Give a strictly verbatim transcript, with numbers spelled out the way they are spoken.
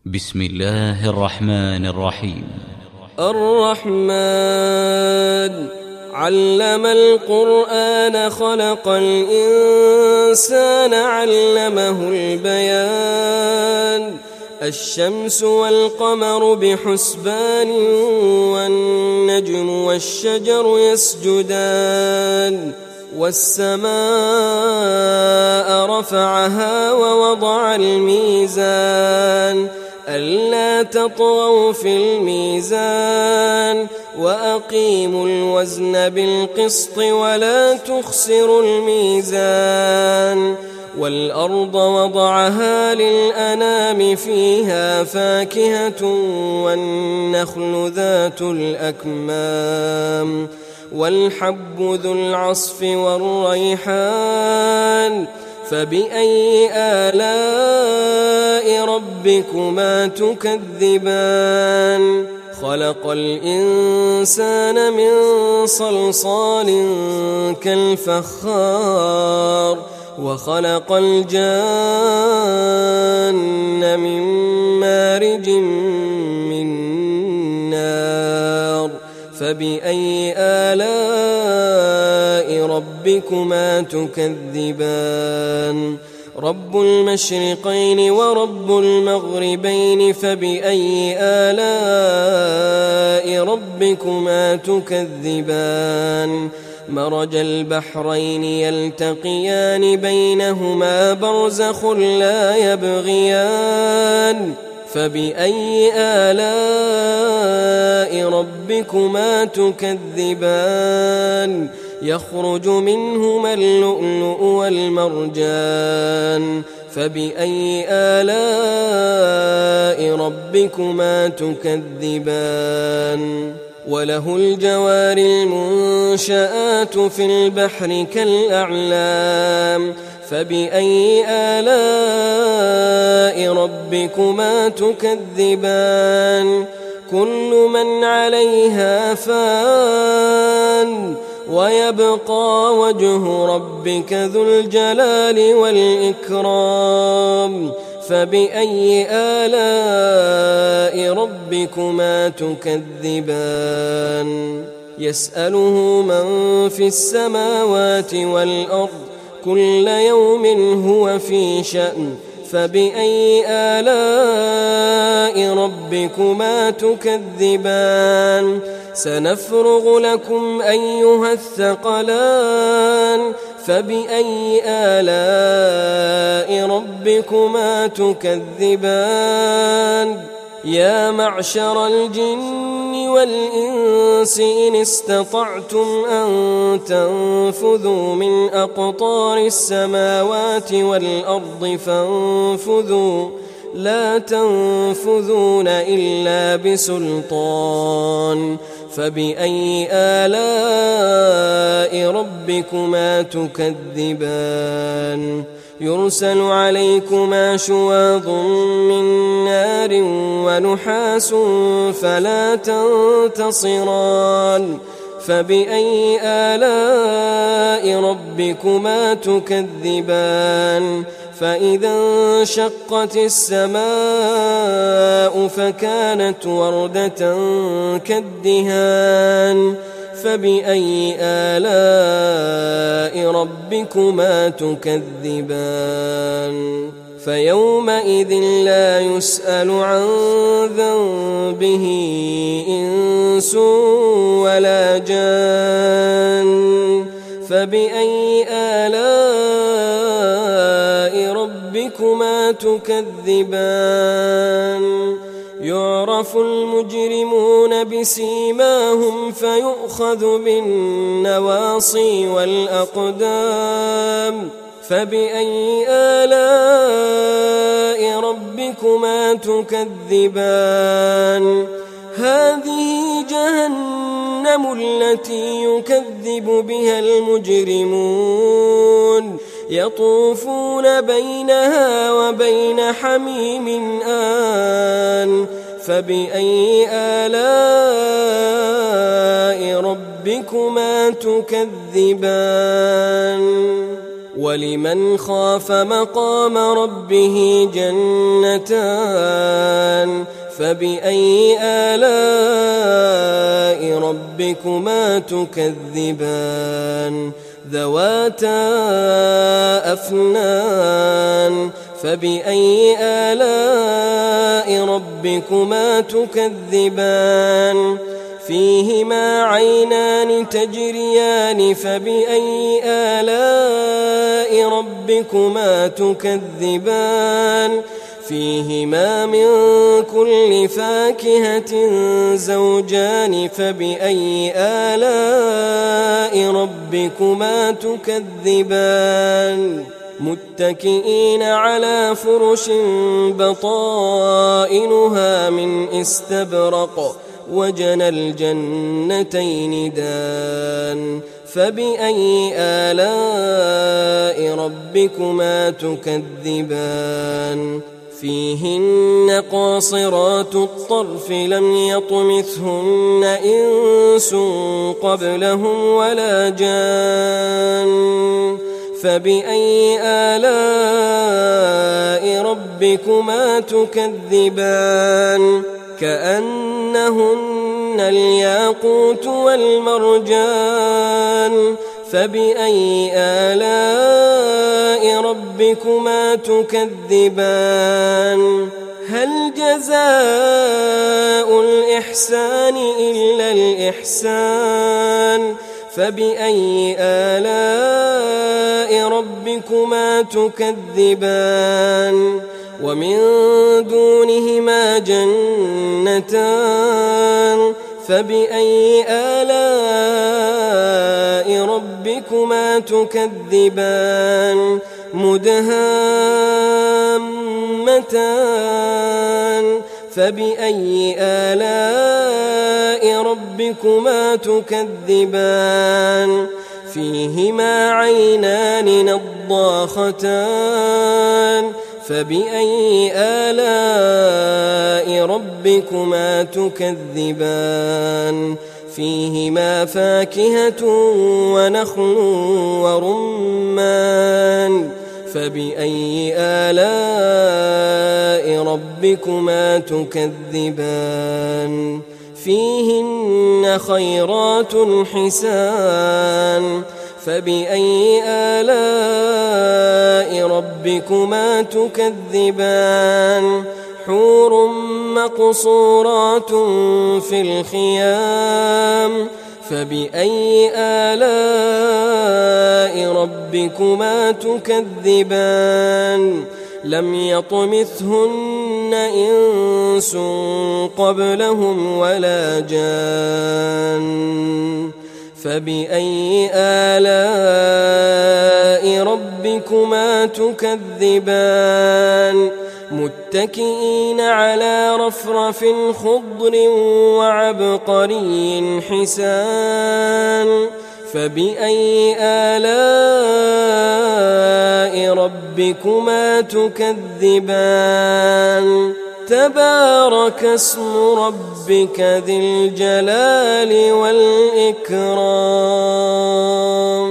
بسم الله الرحمن الرحيم. الرحمن علم القرآن خلق الإنسان علمه البيان. الشمس والقمر بحسبان والنجم والشجر يسجدان. والسماء رفعها ووضع الميزان ألا تطغوا في الميزان وأقيموا الوزن بالقسط ولا تخسروا الميزان. والأرض وضعها للأنام فيها فاكهة والنخل ذات الأكمام والحب ذو العصف والريحان. فبأي آلاء ربكما تكذبان؟ خلق الإنسان من صلصال كالفخار وخلق الجان من مارج من نار. فبأي آلاء ربكما تكذبان؟ رب المشرقين ورب المغربين فبأي آلاء ربكما تكذبان؟ مرج البحرين يلتقيان بينهما برزخ لا يبغيان. فبأي آلاء ربكما تكذبان؟ يخرج منهما اللؤلؤ والمرجان. فبأي آلاء ربكما تكذبان؟ وله الجوار المنشآت في البحر كالأعلام. فبأي آلاء ربكما تكذبان؟ كل من عليها فان ويبقى وجه ربك ذو الجلال والإكرام. فبأي آلاء ربكما تكذبان؟ يسأله من في السماوات والأرض كل يوم هو في شأن. فبأي آلاء ربكما تكذبان؟ سنفرغ لكم أيها الثقلان. فبأي آلاء ربكما تكذبان؟ يا معشر الجن والإنس إن استطعتم أن تنفذوا من أقطار السماوات والأرض فانفذوا لا تنفذون إلا بسلطان. فبأي آلاء ربكما تكذبان؟ يرسل عليكما شواظ من نار ونحاس فلا تنتصران. فبأي آلاء ربكما تكذبان؟ فإذا انشقت السماء فكانت وردة كالدهان. فبأي آلاء ربكما تكذبان؟ فيومئذ لا يسأل عن ذنبه إنس ولا جان. فبأي آلاء ربكما تكذبان؟ يعرف المجرمون بسيماهم فيؤخذ بالنواصي والأقدام. فبأي آلاء ربكما تكذبان؟ هذه جهنم التي يكذب بها المجرمون يطوفون بينها وبين حميم آن. فبأي آلاء ربكما تكذبان؟ ولمن خاف مقام ربه جنتان فبأي آلاء ربكما تكذبان ذواتا أفنان فبأي آلاء ربكما تكذبان فيهما عينان تجريان فبأي آلاء ربكما تكذبان فيهما من كل فاكهة زوجان فبأي آلاء ربكما تكذبان متكئين على فرش بطائنها من استبرق وجنى الجنتين دان فبأي آلاء ربكما تكذبان فيهن قاصرات الطرف لم يطمثهن إنس قبلهم ولا جان فبأي آلاء ربكما تكذبان كأنهن الياقوت والمرجان فبأي آلاء ربكما تكذبان هل جزاء الإحسان إلا الإحسان فبأي آلاء ربكما تكذبان ومن دونهما جنتان فبأي آلاء ربكما تكذبان مدهامتان فبأي آلاء ربكما تكذبان فيهما عينان نضاختان فبأي آلاء ربكما تكذبان فيهما فاكهة ونخل ورمان فبأي آلاء ربكما تكذبان فيهن خيرات حسان فبأي آلاء ربكما تكذبان حور مقصورات في الخيام فبأي آلاء ربكما تكذبان لم يطمثهن إنس قبلهم ولا جان فبأي آلاء ربكما تكذبان متكئين على رفرف خضر وعبقري حسان فبأي آلاء ربكما تكذبان تبارك اسم ربك ذي الجلال والإكرام.